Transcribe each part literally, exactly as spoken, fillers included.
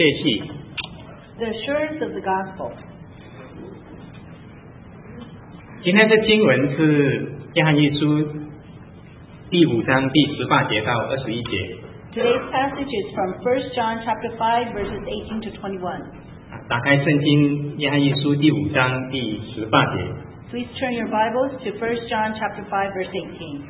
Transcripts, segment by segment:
气。 The assurance of the gospel. 今天的经文是约翰一书第五章第十八节到二十一节。 Today's passage is from First John chapter five verses eighteen to twenty-one. 打开圣经约翰一书第五章第十八节。 Please turn your Bibles to First John chapter five verse eighteen.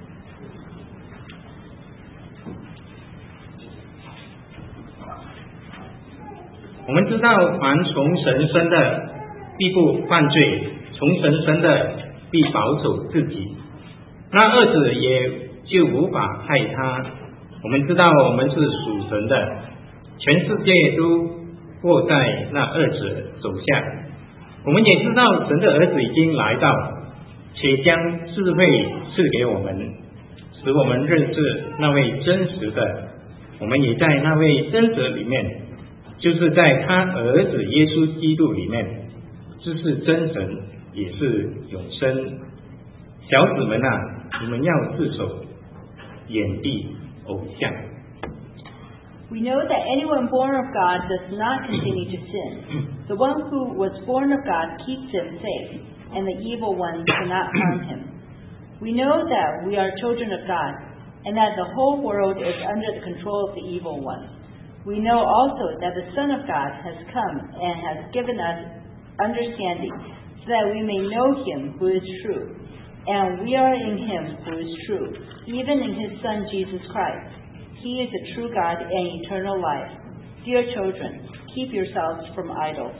我们知道，凡从神生的必不犯罪，从神生的必保守自己，那恶者也就无法害他。我们知道我们是属神的，全世界都握在那恶者手下。我们也知道神的儿子已经来到，且将智慧赐给我们，使我们认识那位真实的。我们也在那位真实里面，就是在他儿子耶稣基督里面，这是真神，也是永生。小子们啊，你们要自守，远避偶像。 We know that anyone born of God does not continue to sin. The one who was born of God keeps him safe, and the evil one cannot harm him. We know that we are children of God, and that the whole world is under the control of the evil one. We know also that the Son of God has come and has given us understanding, so that we may know him who is true. And we are in him who is true, even in his Son Jesus Christ. He is a true God and eternal life. Dear children, keep yourselves from idols.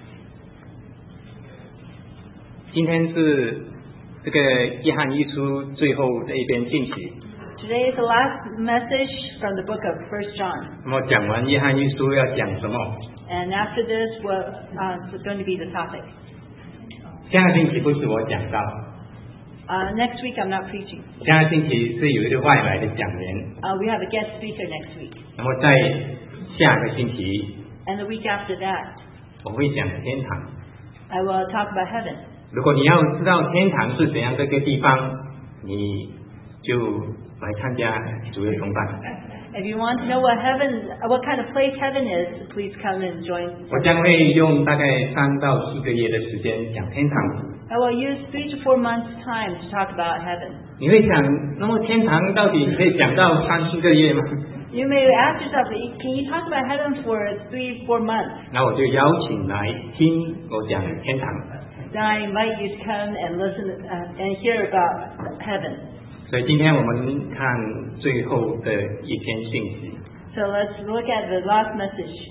今天是这个约翰一书最后的一篇信息。 Today is the last message from the book of First John. 那么讲完约翰一书要讲什么？ And after this, what uh, is going to be the topic? 下个星期不是我讲到。 Uh, next week, I'm not preaching. 下个星期是有一个外来的讲员。 Uh, we have a guest speaker next week. 那么在下个星期， And the week after that, 我会讲天堂。 I will talk about heaven. 如果你要知道天堂是怎样的一个地方，你就来参加主日崇拜。 If you want to know what heaven, what kind of place heaven is, please come and join. 我将会用大概三到四个月的时间讲天堂。 I will use three to four months' time to talk about heaven. 你会想，那么天堂到底可以讲到三四个月吗？ You may ask yourself, can you talk about heaven for three, four months? 那我就邀请来听我讲天堂。 Then I invite you to come and listen uh, and hear about heaven. 所以今天我们看最后的一篇信息。 So let's look at the last message.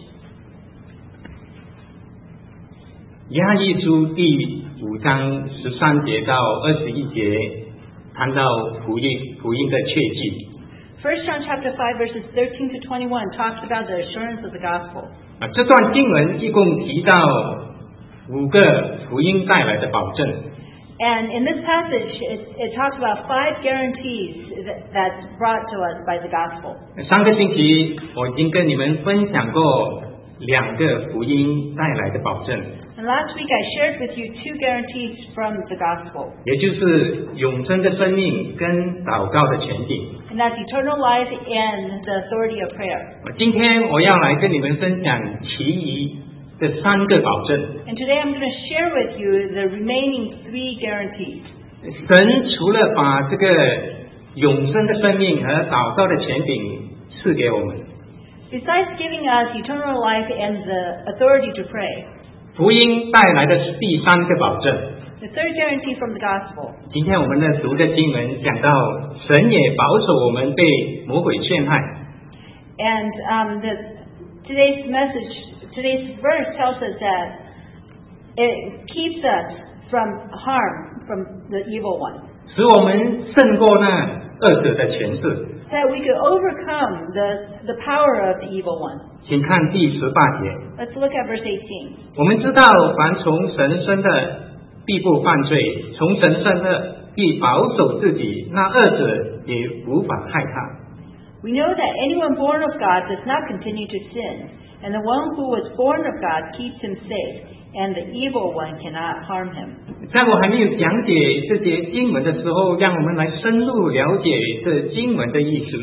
约翰一书第五章十三节到二十一节，谈到福音福音的确据。 First John chapter five verses thirteen to twenty-one talks about the assurance of the gospel. 啊，这段经文一共提到五个福音带来的保证。 And in this passage, it, it talks about five guarantees that, that's brought to us by the gospel. 上个星期我已经跟你们分享过两个福音带来的保证。 And last week I shared with you two guarantees from the gospel. 也就是永生的生命跟祷告的权柄。 And that's eternal life and the authority of prayer. 今天我要来跟你们分享其余的三个保证。 And today I'm going to share with you the remaining three guarantees. 神除了把这个永生的生命和祷告的权柄赐给我们， Besides giving us eternal life and the authority to pray, 福音带来的是第三个保证。 the third guarantee from the gospel. 今天我们的读的经文讲到，神也保守我们被魔鬼陷害。 And um, the, today's message, today's verse tells us that it keeps us from harm from the evil one. 使我们胜过那恶者的权势。 That we could overcome the, the power of the evil one. 请看第十八节。 Let's look at verse eighteen. 我们知道，凡从神生的必不犯罪，从神生的必保守自己，那恶者也无法害他。 We know that anyone born of God does not continue to sin, and the one who was born of God keeps him safe, and the evil one cannot harm him. 在我还没有讲解这节经文的时候，让我们来深入了解这经文的意思。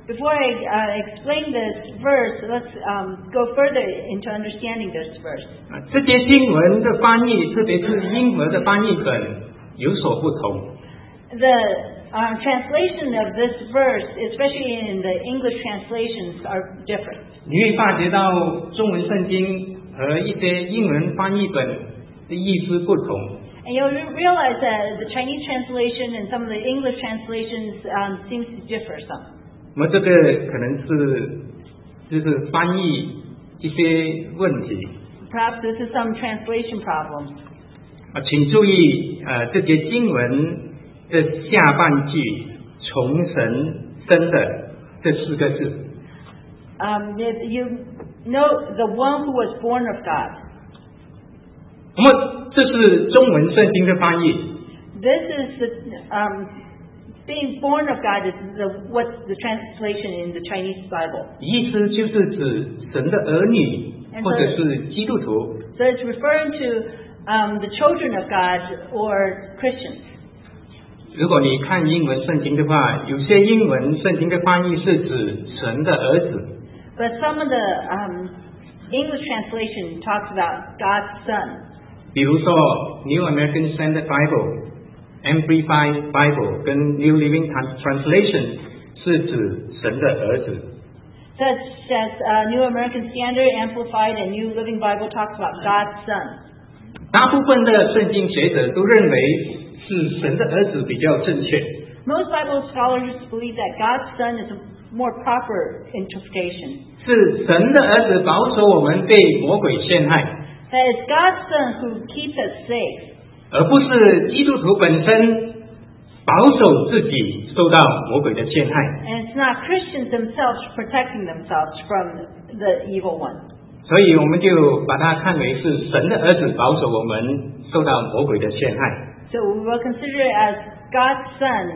Before I uh, explain this verse, let's um, go further into understanding this verse. 啊，这些经文的翻译，特别是英文的翻译本有所不同。 The uh, translation of this verse, especially in the English translations, are different. 你会发觉到中文圣经和一些英文翻译本的意思不同。 And you'll realize that the Chinese translation and some of the English translations um, seems to differ some. 那么这个可能是就是翻译一些问题。 Perhaps this is some translation problem. 啊，请注意，呃，这节经文的下半句“从神生的”这四个字。 Um, if you know the one who was born of God. 那么这是中文圣经的翻译。 This is the, um, being born of God is the, what's the translation in the Chinese Bible. 意思就是指神的儿女，或者是基督徒。 So it's referring to um, the children of God or Christians. 如果你看英文圣经的话，有些英文圣经的翻译是指神的儿子。 But some of the um, English translation talks about God's Son. 比如说 New American Standard Bible、Amplified Bible 跟 New Living Translation 是指神的儿子。 Such as uh, New American Standard, Amplified, and New Living Bible talks about God's Son. 大部分的圣经学者都认为是神的儿子比较正确。 Most Bible scholars believe that God's Son is a more proper interpretation. 是神的儿子保守我们被魔鬼陷害。 That it's God's Son who keeps us safe. 而不是基督徒本身保守自己受到魔鬼的陷害。 And it's not Christians themselves protecting themselves from the evil one. 所以我们就把它看为是神的儿子保守我们受到魔鬼的陷害。 So we will consider it as God's Son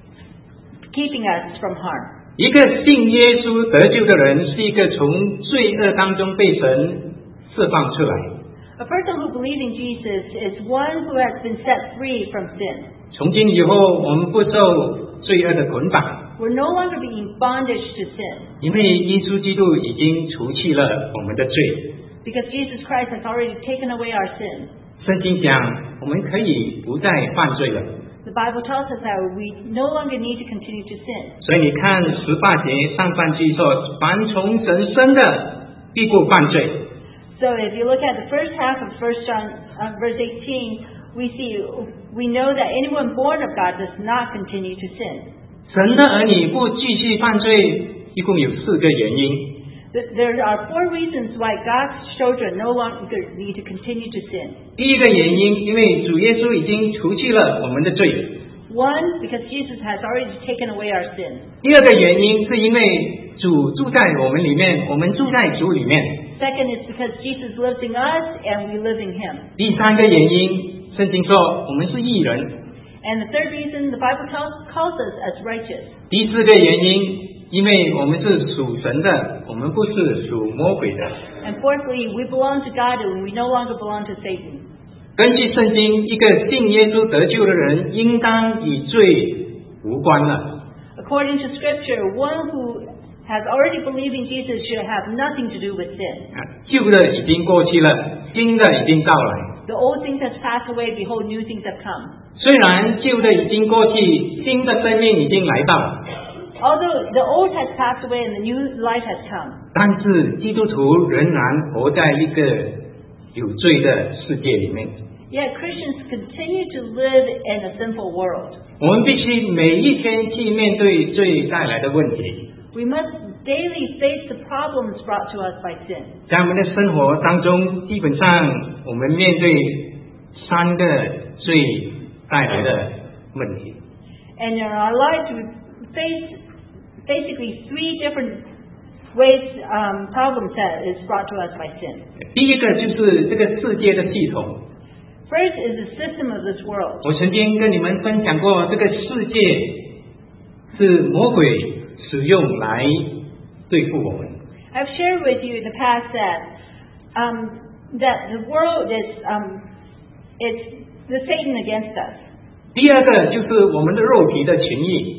keeping us from harm. 一个信耶稣得救的人，是一个从罪恶当中被神释放出来。 A person who believes in Jesus is one who has been set free from sin. 从今以后，我们不受罪恶的捆绑。 We're no longer being bondage to sin. 因为耶稣基督已经除去了我们的罪。 Because Jesus Christ has already taken away our sin. 圣经讲，我们可以不再犯罪了。 The Bible tells us that we no longer need to continue to sin. 所以你看十八节上半句说：“凡从神生的，必不犯罪。” So if you look at the first half of First John uh, verse eighteen, we see we know that anyone born of God does not continue to sin. 神的儿女不继续犯罪，一共有四个原因。 There are four reasons why God's children no longer need to continue to sin. 第一个原因，因为主耶稣已经除去了我们的罪。 One, because Jesus has already taken away our sin. 第二个原因，是因为主住在我们里面，我们住在主里面。 Second is because Jesus lives in us and we live in Him. 第三个原因，圣经说我们是义人。 And the third reason, the Bible calls, calls us as righteous. 第四个原因，因为我们是属神的，我们不是属魔鬼的。 And fourthly, we belong to God and we no longer belong to Satan. 根据圣经，一个信耶稣得救的人，应当与罪无关了。 According to Scripture, one who has already believed in Jesus should have nothing to do with sin. 旧的已经过去了，新的已经到来。 The old things have passed away, behold, new things have come. 虽然旧的已经过去，新的生命已经来到。 Although the old has passed away and the new life has come. 但是基督徒仍然活在一个有罪的世界里面。 Yet Christians continue to live in a sinful world. 我们必须每一天去面对罪带来的问题。 We must daily face the problems brought to us by sin. 在我们的生活当中，基本上我们面对三个罪带来的问题。 And in our lives, we face basically three different ways, um, problems that is brought to us by sin. 第一个就是这个世界的系统。 First is the system of this world. 我曾经跟你们分享过，这个世界是魔鬼使用来对付我们。 I've shared with you in the past that um, that the world is um, it's the Satan against us. 第二个就是我们的肉体的情欲。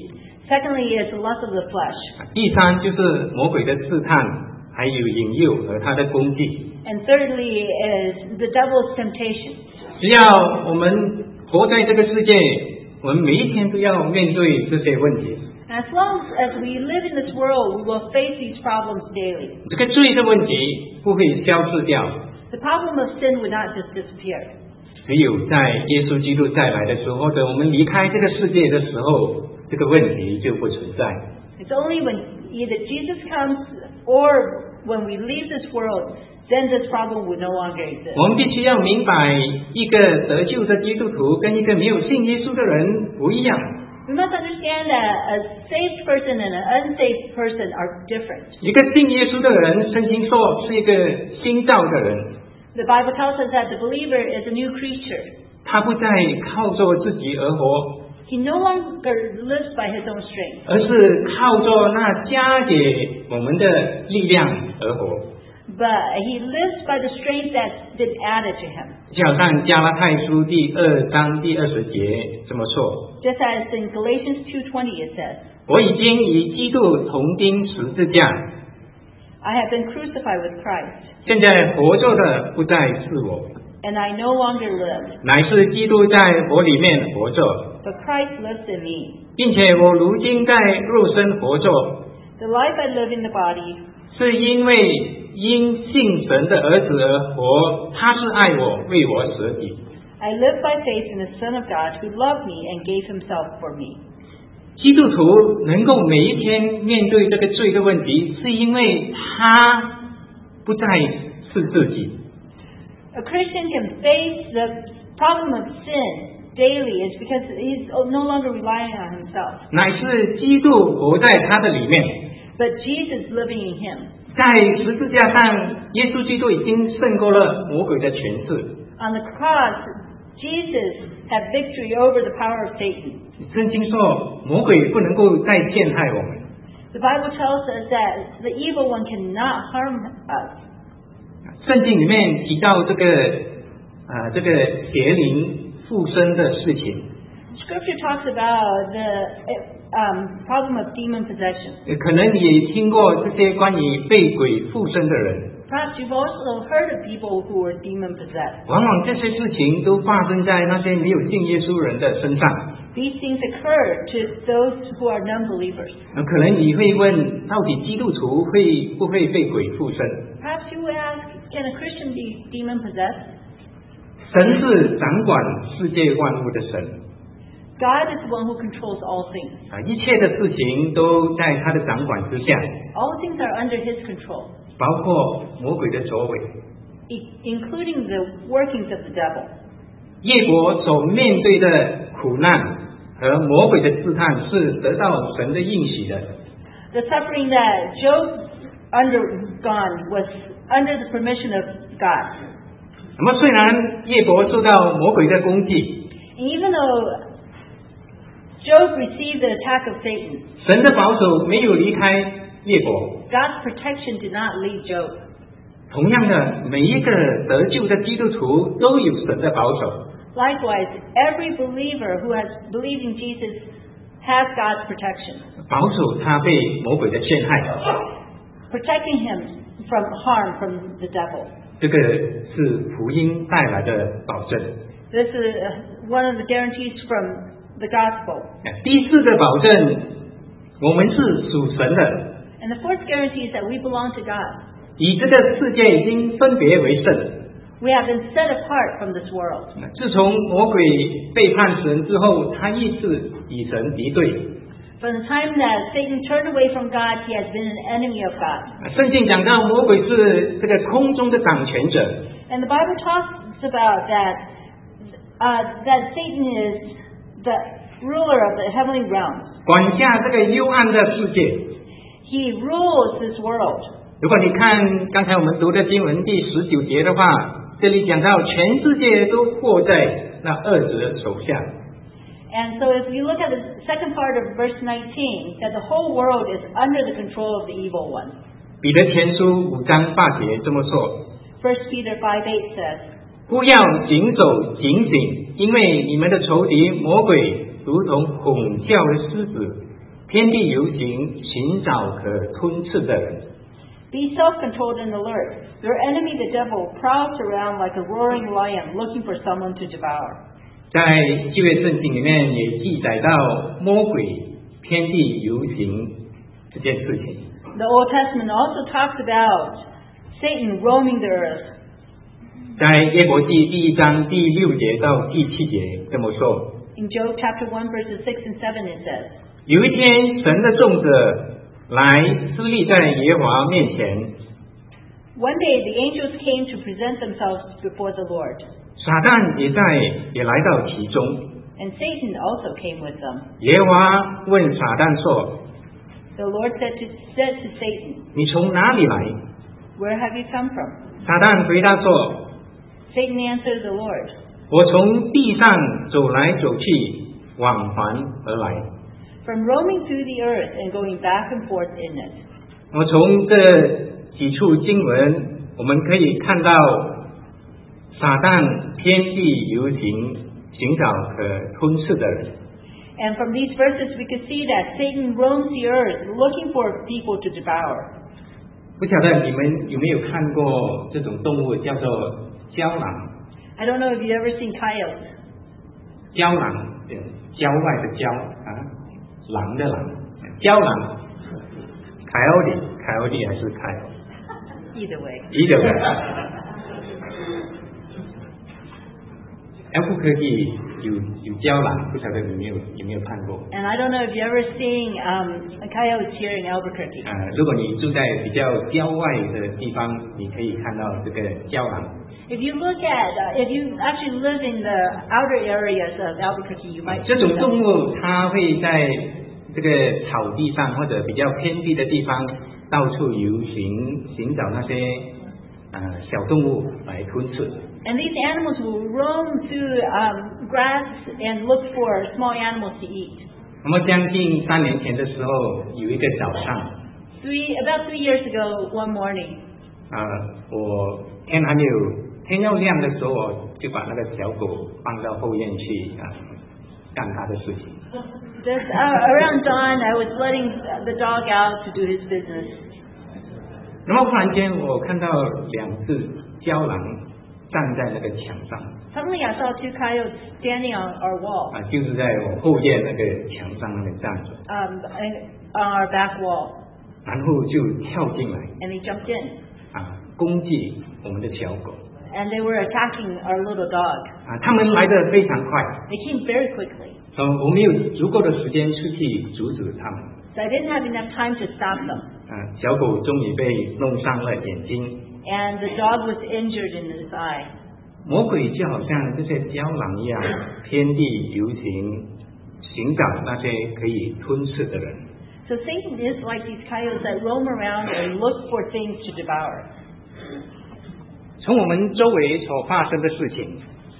Secondly is the lust of the flesh. 第三就是魔鬼的试探，还有引诱和他的攻击。 And thirdly is the devil's temptation. 只要我们活在这个世界，我们每一天都要面对这些问题。 As long as we live in this world, we will face these problems daily. 这个罪的问题不会消失掉， The problem of sin would not just disappear. 只有在耶稣基督再来的时候，或者我们离开这个世界的时候，这个问题就不存在。 It's only when either Jesus comes or when we leave this world, then this problem would no longer exist. 我们必须要明白，一个得救的基督徒跟一个没有信耶稣的人不一样。 We must understand that a saved person and an unsaved person are different. 一个信耶稣的人，圣经说是一个新造的人， The Bible tells us that the believer is a new creature. 他不再靠着自己而活， He no longer lives by his own strength, 而是靠着那加给我们的力量而活。 but he lives by the strength that's been added to him. 就好像加拉太书第二章第二十节这么说， Just as in Galatians two twenty it says, 我已经与基督同钉十字架， I have been crucified with Christ, 现在活着的不再是我， and I no longer live, 乃是基督在我里面活着， but Christ lives in me. 并且我如今在肉身活着， The life I live in the body, 是因为因信神的儿子而活，他是爱我，为我舍己。 I live by faith in the Son of God who loved me and gave himself for me. 基督徒能够每一天面对这个罪的问题，是因为他不再是自己， A Christian can face the problem of sin daily is because he's no longer relying on himself, 乃是基督活在他的里面。 but Jesus living in him. 在十字架上，耶稣基督已经胜过了魔鬼的权势。 On the cross, Jesus had victory over the power of Satan. 圣经说，魔鬼不能够再陷害我们。 The Bible tells us that the evil one cannot harm us. 圣经里面提到这个啊、呃，这个邪灵附身的事情， Scripture talks about the um, problem of demon possession. 可能也听过这些关于被鬼附身的人。 Perhaps you've also heard of people who are demon possessed. 往往这些事情都发生在那些没有信耶稣人的身上。 These things occur to those who are non-believers. 那可能你会问，到底基督徒会不会被鬼附身？ Perhaps you would ask, can a Christian be demon possessed? 神是掌管世界万物的神， God is the one who controls all things. 啊，一切的事情都在他的掌管之下， All things are under his control, 包括魔鬼的作为。 i- including the workings of the devil. 耶国所面对的苦难和魔鬼的试探是得到神的应许的。 The suffering that Job undergone was under the permission of God. 那么虽然耶国受到魔鬼的攻击， And even though Job received the attack of Satan, 神的保守没有离开耶国。 God's protection did not leave Job. 同样的，每一个得救的基督徒都有神的保守。 Likewise, every believer who has believed in Jesus has God's protection, 保守他被魔鬼的陷害， protecting him from harm from the devil. 这个是福音带来的保证。 This is uh, one of the guarantees from the gospel. 第四个保证，我们是属神的， And the fourth guarantee is that we belong to God. 与这个世界已经分别为圣。 We have been set apart from this world. 自从魔鬼背叛神之后，他一直与神敌对。 From the time that Satan turned away from God, he has been an enemy of God. 圣经讲到魔鬼是这个空中的掌权者， And the Bible talks about that, uh, that Satan is the ruler of the heavenly realms. 管辖这个幽暗的世界。 He rules this world. 如果你看刚才我们读的经文第十九节的话，这里讲到全世界都握在那恶者的手下。 And so if you look at the second part of verse nineteen, that the whole world is under the control of the evil one. 彼得前书五章八节这么说： First Peter five eight says, 不要谨守警醒，因为你们的仇敌魔鬼如同吼叫的狮子， 天地游行，寻找可吞噬的人。 Be self-controlled and alert. Your enemy, the devil, prowls around like a roaring lion looking for someone to devour. 在旧约圣经里面也记载到魔鬼天地游行这件事情。 The Old Testament also talks about Satan roaming the earth. 在约伯记第一章第六节到第七节这么说。 In Job chapter one verses six and seven it says, 有一天，神的众者来侍立在耶和华面前。 One day the angels came to present themselves before the Lord. 撒旦也在也来到其中。 And Satan also came with them. 耶和华问撒旦说 The Lord said to, said to Satan, 你从哪里来？ Where have you come from? 撒旦回答说 Satan answered the Lord, 我从地上走来走去，往返而来。 From roaming through the earth and going back and forth in it. 我从这几处经文，我们可以看到撒旦天地游行，寻找可吞噬的人。 And from these verses we can see that Satan roams the earth looking for people to devour. 不晓得你们有没有看过这种动物，叫做郊狼。 I don't know if you've ever seen coyotes. 郊狼，对，郊外的郊啊，狼的狼，郊狼。coyote，coyote 还是 coyote？ Either way. Either way。Albuquerque 有有郊狼，不晓得你有没有有没有看过？ And I don't know if you've ever seen um, coyotes here in Albuquerque. 呃，如果你住在比较郊外的地方，你可以看到这个郊狼。 If you look at, uh, if you actually live in the outer areas of Albuquerque, you might 这 see 种 them. 动物它会在这个草地上或者比较偏僻的地方到处游行，寻找那些呃小动物来吞噬。 And these animals will roam through um, grass and look for small animals to eat. 那么将近三年前的时候，有一个早上， Three, about three years ago, one morning, 啊、我天还没有天要亮的时候，我就把那个小狗放到后院去啊、干它的事情。 just uh, around dawn, I was letting the dog out to do his business. 那么忽然间，我看到两只郊狼站在那个墙上， Suddenly, I saw two coyotes standing on our wall, 啊，就是在我后院那个墙上那边站着， um, and- on our back wall, 然后就跳进来 and they jumped in, 啊，攻击我们的小狗 and they were attacking our little dog. 啊，他们来得非常快， They came very quickly, 呃，我没有足够的时间出去阻止他们， so I didn't have enough time to stop them. 啊，小狗终于被弄伤了眼睛， And the dog was injured in his eye. 魔鬼就好像这些郊狼一样，天地游行，寻找那些可以吞噬的人。 So Satan is like these coyotes that roam around and look for things to devour. 从我们周围所发生的事情，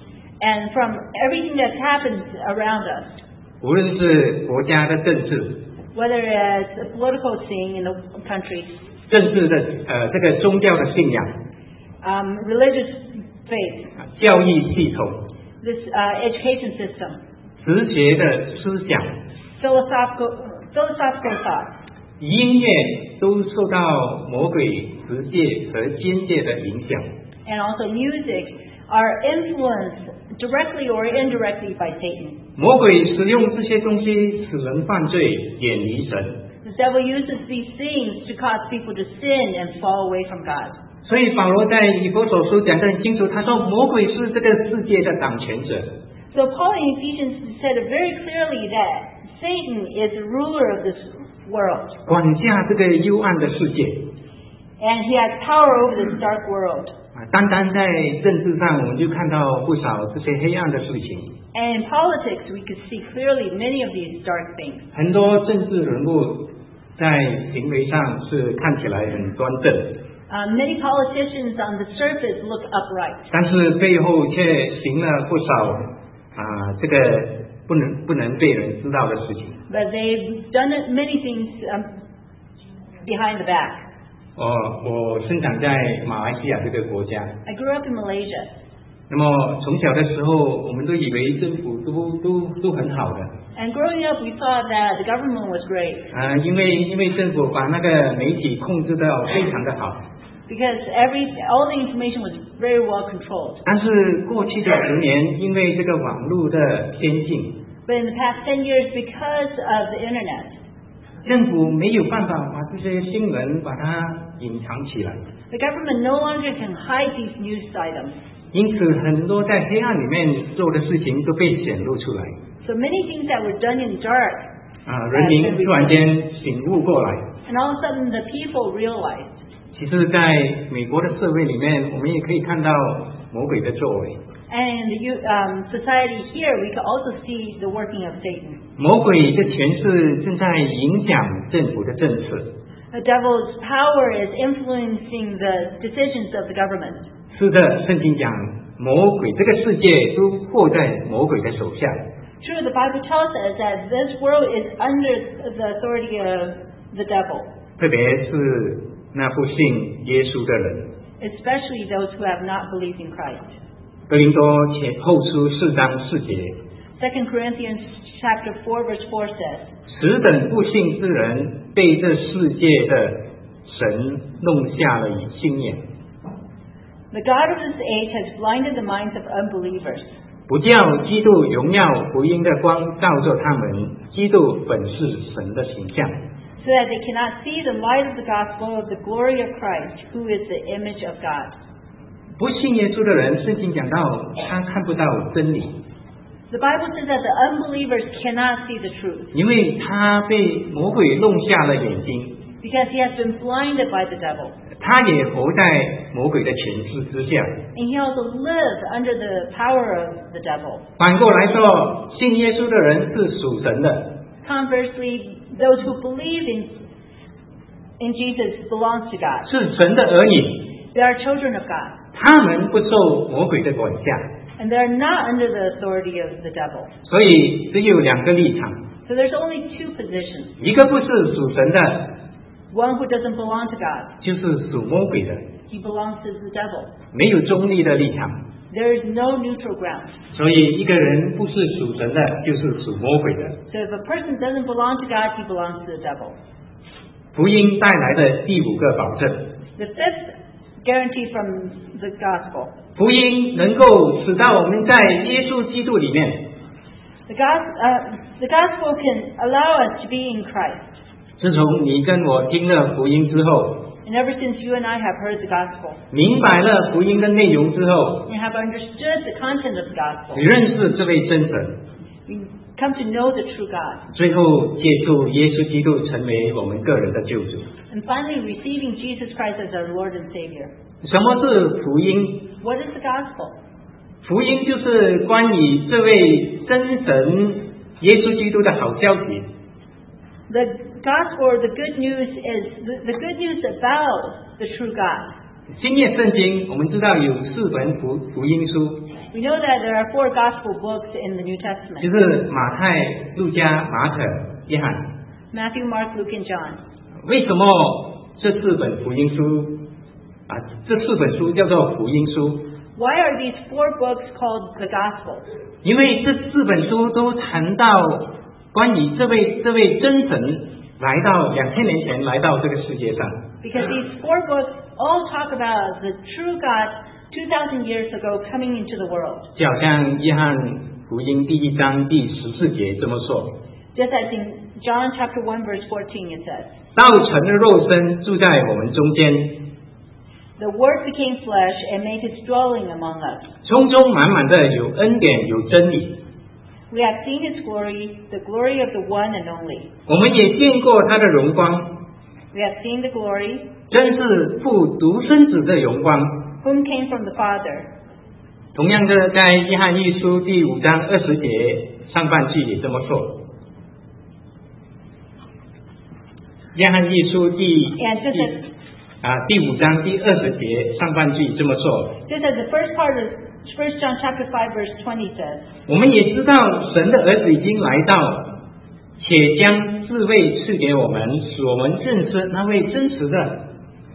And from everything that happens around us, 无论是国家的政治、 whether it's a political scene in the country, 政治的呃这个宗教的信仰、 um, religious faith, 教育系统、 this uh, education system, 哲学的思想、 philosophical, philosophical thought, 音乐都受到魔鬼直接和间接的影响。 and also music are influenced directly or indirectly by Satan. 魔鬼使用这些东西使人犯罪，远离神。 The devil uses these things to cause people to sin and fall away from God. 所以保罗在以弗所书讲得很清楚，他说魔鬼是这个世界的掌权者。 So Paul in Ephesians said it very clearly that Satan is the ruler of this world, 管辖这个幽暗的世界 and he has power over this dark world. 啊！单单在政治上，我们就看到不少这些黑暗的事情。 And in politics, we could see clearly many of these dark things. 很多政治人物在行为上是看起来很端正， Um, many politicians on the surface look upright, 但是背后却行了不少啊，这个不能不能被人知道的事情。 but they've done it- many things um, behind the back. 哦，我生长在马来西亚这个国家， I grew up in Malaysia. 那么从小的时候，我们都以为政府都都都很好的。 And growing up, we thought that the government was great. 啊、呃，因为因为政府把那个媒体控制得非常的好。 Because every all the information was very well controlled. 但是过去的十年，因为这个网络的先进。 But in the past ten years, because of the internet, 政府没有办法把这些新闻把它隐藏起来。 The government no longer can hide these news items. 因此，很多在黑暗里面做的事情都被显露出来。 So many things that were done in dark. 啊，人民突然间醒悟过来。 And all of a sudden, the people realized. 其实，在美国的社会里面，我们也可以看到魔鬼的作为。 And in the um, society here, we can also see the working of Satan. 魔鬼的权势正在影响政府的政策。 The devil's power is influencing the decisions of the government. 是的，圣经讲魔鬼这个世界都握在魔鬼的手下。 True, the Bible tells us that this world is under the authority of the devil. 特别是那不信耶稣的人。 Especially those who have not believed in Christ. 哥林多前后书四章四节。 Second Corinthians chapter four verse four says. 此等不信之人被这世界的神弄瞎了心眼。 The God of this age has blinded the minds of unbelievers. 不叫基督荣耀福音的光照着他们，基督本是神的形象。 So that they cannot see the light of the gospel of the glory of Christ, who is the image of God. 不信耶稣的人，圣经讲到他看不到真理。 The Bible says that the unbelievers cannot see the truth. 因为他被魔鬼弄瞎了眼睛。 Because he has been blinded by the devil. 他也活在魔鬼的权势之下。 And he also lives under the power of the devil. 反过来说，信耶稣的人是属神的。 Conversely, those who believe in in Jesus belongs to God. 是神的儿女。 They are children of God. 他们不受魔鬼的管辖。 And they are not under the authority of the devil. 所以只有两个立场。 So there's only two positions. 一个不是属神的。 One who doesn't belong to God. 就是属魔鬼的。 He belongs to the devil. 没有中立的立场。 There is no neutral ground. 所以一个人不是属神的，就是属魔鬼的。 So if a person doesn't belong to God, he belongs to the devil. 福音带来的第五个保证。 The fifth guarantee from the gospel. 福音能够使到我们在耶稣基督里面。 The, God, uh, the gospel can allow us to be in Christ. 自从你跟我听了福音之后。 And ever since you and I have heard the gospel. 明白了福音的内容之后。 And have understood the content of the gospel. 你认识这位真神。 We come to know the true God. 最后接受耶稣基督成为我们个人的救主。 And finally receiving Jesus Christ as our Lord and Savior. 什么是福音？ What is the gospel? 福音就是关于这位真神耶稣基督的好消息。 The gospel or the good news is the, the good news about the true God. 新约圣经我们知道有四本福福音书。 We know that there are four gospel books in the New Testament. 就是马太、路加、马可、约翰。 Matthew, Mark, Luke, and John. 为什么这四本福音书啊？这四本书叫做福音书。 Why are these four books called the Gospels? 因为这四本书都谈到关于这位这位真神来到两千年前来到这个世界上。 Because these four books all talk about the true God two thousand years ago coming into the world. 就好像约翰福音第一章第十四节这么说。 Just as in John chapter one verse fourteen it says. 道成了肉身住在我们中间。 The Word became flesh and made His dwelling among us. 充充满满的有恩典有真理。 We have seen His glory, the glory of the one and only. 我们也见过他的荣光。 We have seen the glory. 真是父独生子的荣光。 Whom came from the Father. 同样的，在约翰一书第五章二十节上半句也这么说。约翰一书第第啊第五章第二十节上半句这么说。 Just as the first part of First John chapter five verse twenty says. 我们也知道神的儿子已经来到，且将智慧赐给我们，使我们认识那位真实的。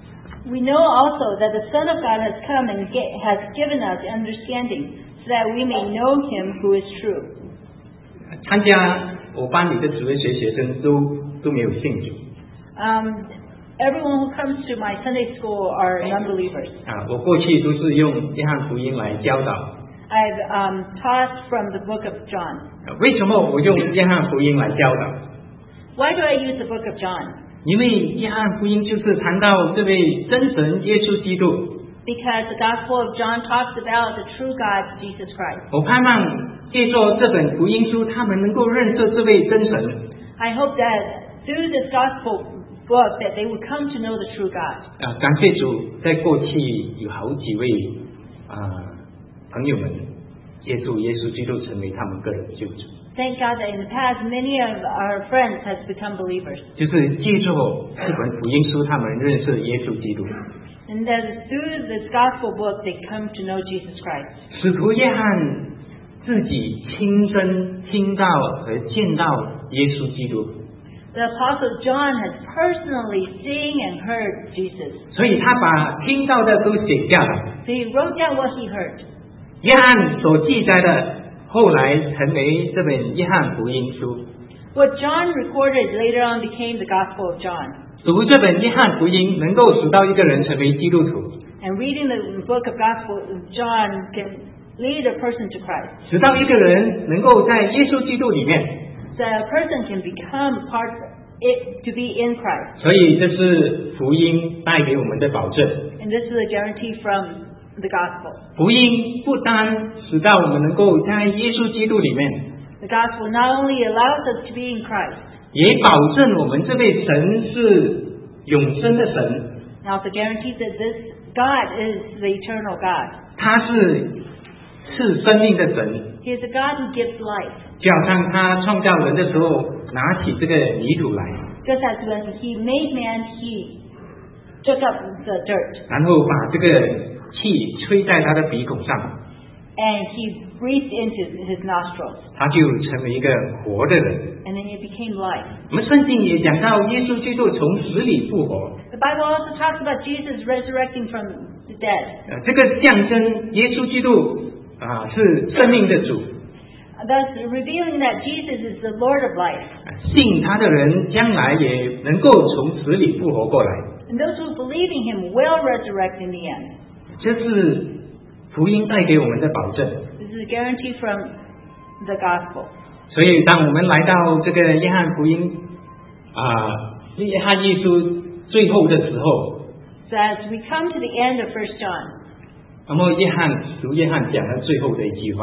We know also that the Son of God has come and get, has given us understanding, so that we may know Him who is true. 参加我班里的主日学学生都都没有信主。 Um, everyone who comes to my Sunday school are non-believers. 啊，我过去都是用约翰福音来教导。 I've um, taught from the book of John. 啊，为什么我用约翰福音来教导？ Why do I use the book of John? 因为约翰福音就是谈到这位真神耶稣基督。 Because the Gospel of John talks about the true God, Jesus Christ. 我盼望借助这本福音书，他们能够认识这位真神。 I hope that through this Gospel book that they would come to know the true God. 啊，感谢主，在过去有好几位啊朋友们接触耶稣基督，成为他们个人救主。 Thank God that in the past many of our friends has become believers. 就是借助这本福音书，他们认识耶稣基督。 And that through this Gospel book they come to know Jesus Christ. 使徒约翰自己亲身听到和见到耶稣基督， The Apostle John has personally seen and heard Jesus. 所以他把听到的都写下来。 So he wrote down what he heard. 约翰所记载的，后来成为这本约翰福音书。 What John recorded later on became the Gospel of John. 读这本约翰福音，能够使到一个人成为基督徒， And reading the book of Gospel of John can lead a person to Christ. 使到一个人能够在耶稣基督里面。 So a person can become part it to be in Christ. 所以这是福音带给我们的保证。 And this is a guarantee from the Gospel. 福音不单使到我们能够在耶稣基督里面， The Gospel not only allows us to be in Christ, 也保证我们这位神是永生的神， and also guarantees that this God is the eternal God. 他是赐生命的神。 He is a God who gives life. 就好像他创造人的时候，拿起这个泥土来， Just as when He made man, He took up the dirt 然后把这个气吹在他的鼻孔上， and He breathed into His nostrils, 他就成为一个活的人。 and then it became life. 我们圣经也讲到耶稣基督从死里复活， The Bible also talks about Jesus resurrecting from the dead. 呃，这个象征耶稣基督啊、是生命的主， Thus revealing that Jesus is the Lord of life. 信他的人将来也能够从死里复活过来。 And those who believe in Him will resurrect in the end. 这是福音带给我们的保证。 This is a guarantee from the Gospel. 所以，当我们来到这个约翰福音啊，约翰一书最后的时候， So as we come to the end of First John, 那么约翰使徒约翰讲了最后的一句话，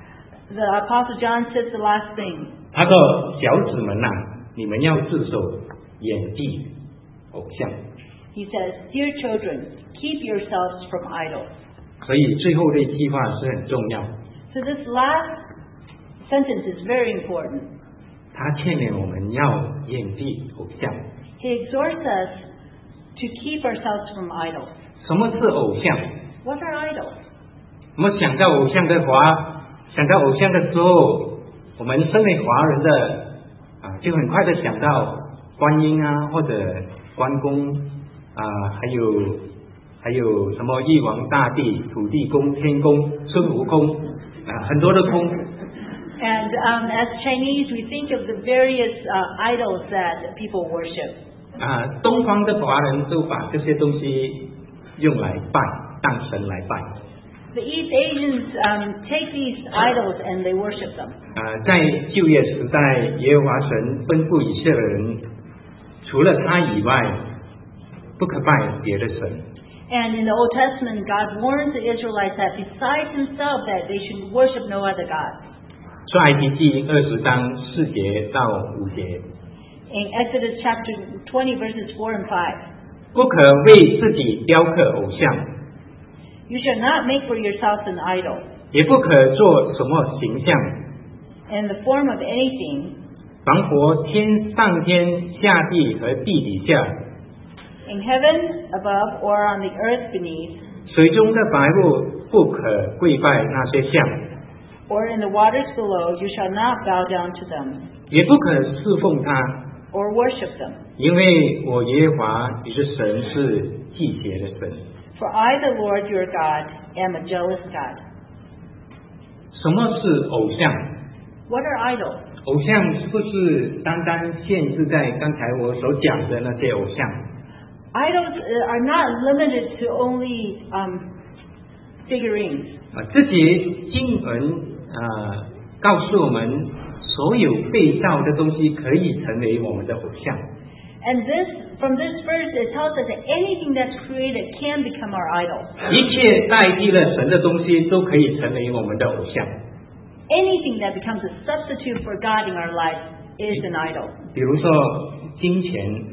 the Apostle John says the last thing. 他说：“小子们呐、你们要自守眼地偶像。” He says, "Dear children, keep yourselves from idols." 所以最后的一句话是很重要， So this last sentence is very important. 他劝勉我们要远避偶像。 He exhorts us to keep ourselves from idols. 什么是偶像？ What are idols? 我们想到偶像的话，想到偶像的时候，我们身为华人的啊，就很快的想到观音啊，或者关公啊，还有还有什么玉皇大帝、土地公、天公、孙悟空啊，很多的空。 And um, as Chinese, we think of the various uh, idols that people worship. 啊，东方的华人都把这些东西用来拜，当神来拜。 The East Asians um, take these idols and they worship them. 啊，在旧约时代，耶和华神吩咐以色列人，除了他以外，不可拜别的神。 And in the Old Testament, God warns the Israelites that besides Himself, that they should worship no other God. 出埃及记二十章四节到五节， In Exodus chapter twenty, verses four and five, 不可为自己雕刻偶像， you shall not make for yourselves an idol 也不可做什么形象， in the form of anything, 仿佛天上天下地和地底下， in heaven above or on the earth beneath, 水中的百物不可跪拜那些像， or in the waters below. You shall not bow down to them 也不可侍奉他， or worship them. 因为我耶和华你的神是忌邪的神。 For I, the Lord your God, am a jealous God. 什么是偶像？ What are idols? 偶像是不是单单限制在刚才我所讲的那些偶像？ Idols uh, are not limited to only um, figurines. 啊，这节经文啊，告诉我们，所有被造的东西可以成为我们的偶像。 And this, from this verse, it tells us that anything that's created can become our idol. 一切代替了神的东西都可以成为我们的偶像。 Anything that becomes a substitute for God in our life is an idol. 比如说金钱、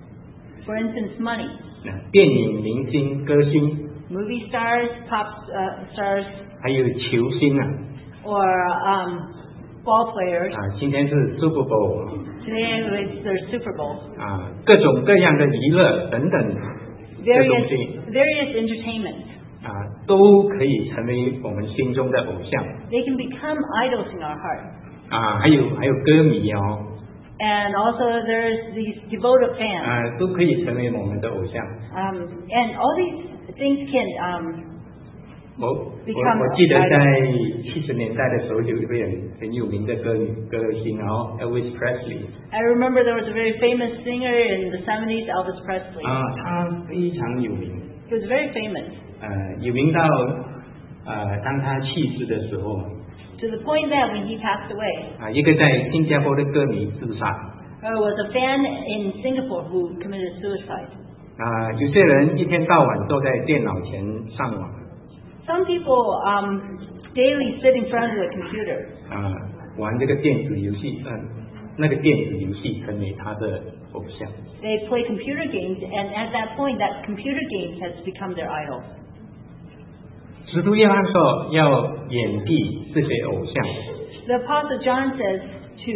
For instance, money. 啊电影明星、歌星， Movie stars, pop uh, stars, 还有球星啊 or um, ball players. 啊，今天是 Super Bowl Today it's their Super Bowl. 啊，各种各样的娱乐等等的东 Various, 西 various entertainment. 啊，都可以成为我们心中的偶像 They can become idols in our heart. 啊，还有还有歌迷哦 And also there's these devoted fans. 啊，都可以成为我们的偶像。 Um, and all these things can um, 我我 become 我记得 idol. 在七十年代的时候，有一位很很有名的歌歌星，然后 Elvis Presley I remember there was a very famous singer in the seventies, Elvis Presley. 啊，他非常有名， He was very famous 呃，有名到呃，当他去世的时候 to the point that when he passed away, 啊，一个在新加坡的歌迷自杀 there was a fan in Singapore who committed suicide. 啊，有些人一天到晚坐在电脑前上网 Some people um, daily sit in front of the computer 啊，玩这个电子游戏，嗯、那个电子游戏成为他的偶像。 They play computer games, and at that point, that computer games has become their idol. 使徒约翰说要远避这些偶像， The Apostle John says to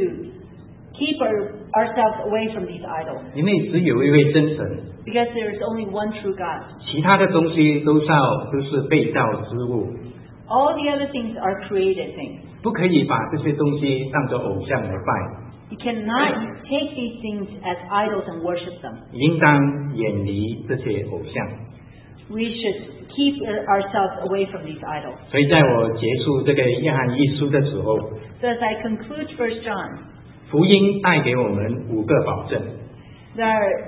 keep our, ourselves away from these idols, 因为只有一位真神， because there is only one true God. 其他的东西都造都是被造之物， All the other things are created things. 不可以把这些东西当作偶像来拜， You cannot take these things as idols and worship them. 应当远离这些偶像。 We should keep ourselves away from these idols. 所以在我结束这个约翰一书的时候， So as I conclude First John, 福音带给我们五个保证。 there are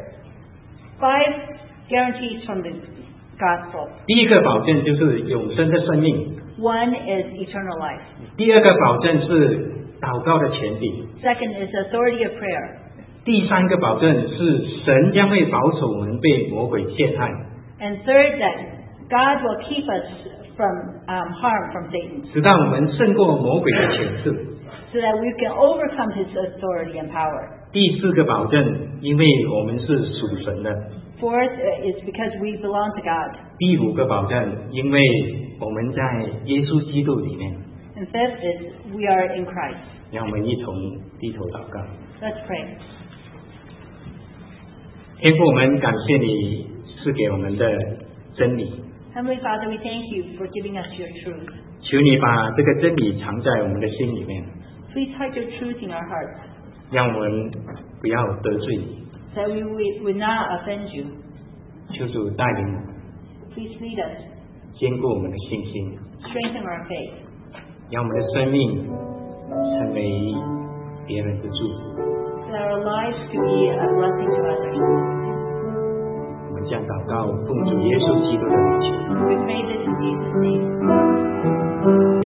five guarantees from the gospel. 第一个保证就是永生的生命， One is eternal life. 第二个保证是祷告的权柄， Second is authority of prayer. 第三个保证是神将会保守我们被魔鬼陷害， And third, that God will keep us from um, harm from Satan, 直到我们胜过魔鬼的权势。 so that we can overcome his authority and power. 第四个保证，因为我们是属神的。 Fourth uh, is because we belong to God. 第五个保证，因为我们在耶稣基督里面。 And fifth is we are in Christ. 让我们一同低头祷告。 Let's pray. 天父，我们感谢你赐给我们的真理， Heavenly Father, we thank you for giving us your truth. 求你把这个真理藏在我们的心里面， Please hide your truth in our hearts, 让我们不要得罪你。 that we would would not offend you. 求主带领我们， Please lead us, 坚固我们的信心， strengthen our faith, 让我们的生命成为别人的祝福。 so that our lives could be a blessing to others. 我们将祷告奉主耶稣基督的名求。 We pray this in Jesus' name.